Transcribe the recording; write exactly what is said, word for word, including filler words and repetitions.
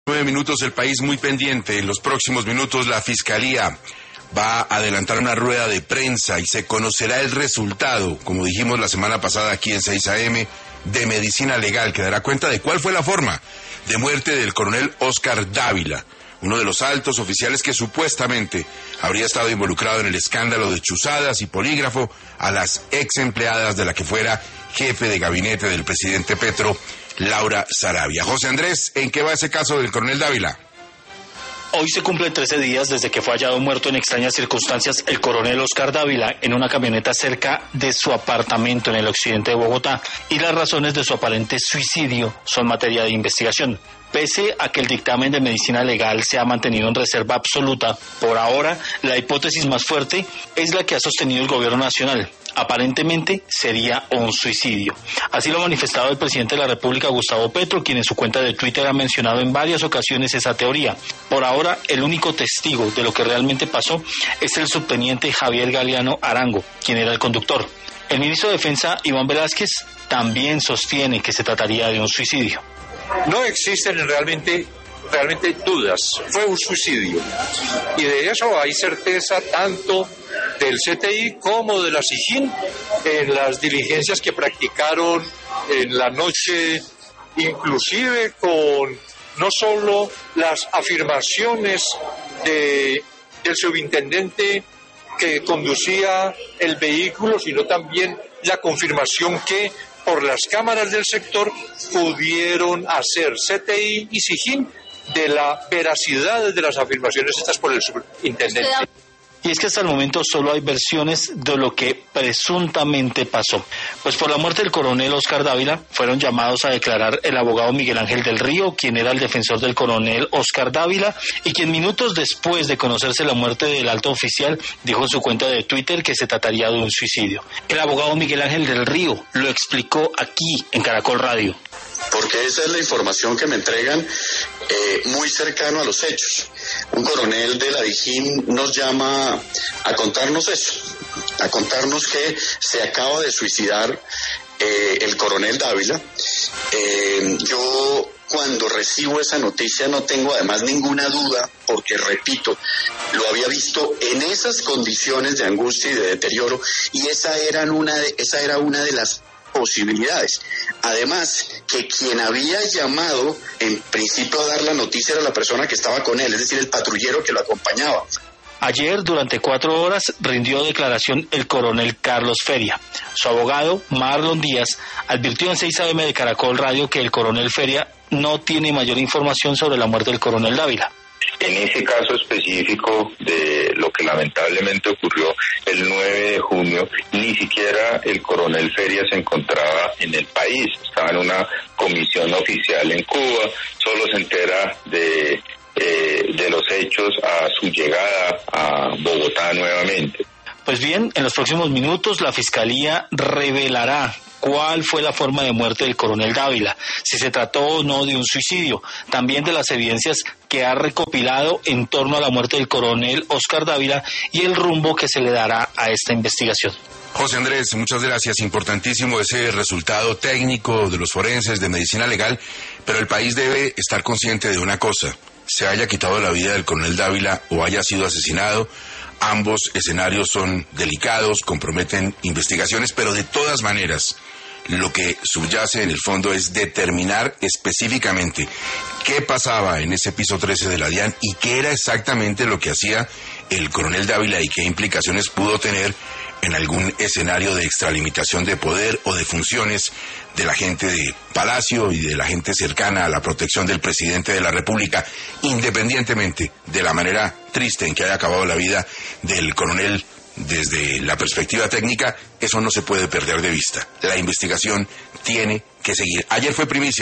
Nueve minutos, el país muy pendiente. En los próximos minutos la Fiscalía va a adelantar una rueda de prensa y se conocerá el resultado, como dijimos la semana pasada aquí en seis A M, de Medicina Legal, que dará cuenta de cuál fue la forma de muerte del coronel Oscar Dávila, uno de los altos oficiales que supuestamente habría estado involucrado en el escándalo de chuzadas y polígrafo a las ex empleadas de la que fuera jefe de gabinete del presidente Petro, Laura Sarabia. José Andrés, ¿en qué va ese caso del coronel Dávila? Hoy se cumplen trece días desde que fue hallado muerto en extrañas circunstancias el coronel Oscar Dávila en una camioneta cerca de su apartamento en el occidente de Bogotá, y las razones de su aparente suicidio son materia de investigación. Pese a que el dictamen de Medicina Legal se ha mantenido en reserva absoluta, por ahora la hipótesis más fuerte es la que ha sostenido el gobierno nacional. Aparentemente sería un suicidio. Así lo ha manifestado el presidente de la República, Gustavo Petro, quien en su cuenta de Twitter ha mencionado en varias ocasiones esa teoría. Por ahora, el único testigo de lo que realmente pasó es el subteniente Javier Galeano Arango, quien era el conductor. El ministro de Defensa, Iván Velázquez, también sostiene que se trataría de un suicidio. No existen realmente, realmente dudas, fue un suicidio. Y de eso hay certeza tanto del C T I como de la SIJIN en las diligencias que practicaron en la noche, inclusive con no solo las afirmaciones de, del subintendente que conducía el vehículo, sino también la confirmación que por las cámaras del sector pudieron hacer C T I y SIJIN de la veracidad de las afirmaciones hechas por el subintendente. Y es que hasta el momento solo hay versiones de lo que presuntamente pasó. Pues por la muerte del coronel Oscar Dávila fueron llamados a declarar el abogado Miguel Ángel del Río, quien era el defensor del coronel Oscar Dávila y quien minutos después de conocerse la muerte del alto oficial dijo en su cuenta de Twitter que se trataría de un suicidio. El abogado Miguel Ángel del Río lo explicó aquí en Caracol Radio. Porque esa es la información que me entregan eh, muy cercano a los hechos. Un coronel de la DIJÍN nos llama a contarnos eso, a contarnos que se acaba de suicidar eh, el coronel Dávila. Eh, yo cuando recibo esa noticia no tengo además ninguna duda, porque repito, lo había visto en esas condiciones de angustia y de deterioro, y esa era una de, esa era una de las posibilidades. Además, que quien había llamado en principio a dar la noticia era la persona que estaba con él, es decir, el patrullero que lo acompañaba. Ayer, durante cuatro horas, rindió declaración el coronel Carlos Feria. Su abogado, Marlon Díaz, advirtió en seis A M de Caracol Radio que el coronel Feria no tiene mayor información sobre la muerte del coronel Dávila. En ese caso específico de lo que lamentablemente ocurrió el nueve de junio, ni siquiera el coronel Feria se encontraba en el país, estaba en una comisión oficial en Cuba, solo se entera de, eh, de los hechos a su llegada a Bogotá nuevamente. Pues bien, en los próximos minutos la Fiscalía revelará cuál fue la forma de muerte del coronel Dávila, si se trató o no de un suicidio, también de las evidencias que ha recopilado en torno a la muerte del coronel Oscar Dávila y el rumbo que se le dará a esta investigación. José Andrés, muchas gracias. Importantísimo ese resultado técnico de los forenses de Medicina Legal, pero el país debe estar consciente de una cosa: se haya quitado la vida del coronel Dávila o haya sido asesinado, ambos escenarios son delicados, comprometen investigaciones, pero de todas maneras, lo que subyace en el fondo es determinar específicamente qué pasaba en ese piso trece de la DIAN y qué era exactamente lo que hacía el coronel Dávila y qué implicaciones pudo tener en algún escenario de extralimitación de poder o de funciones de la gente de Palacio y de la gente cercana a la protección del presidente de la República, independientemente de la manera triste en que haya acabado la vida del coronel. Desde la perspectiva técnica, eso no se puede perder de vista. La investigación tiene que seguir. Ayer fue primicia.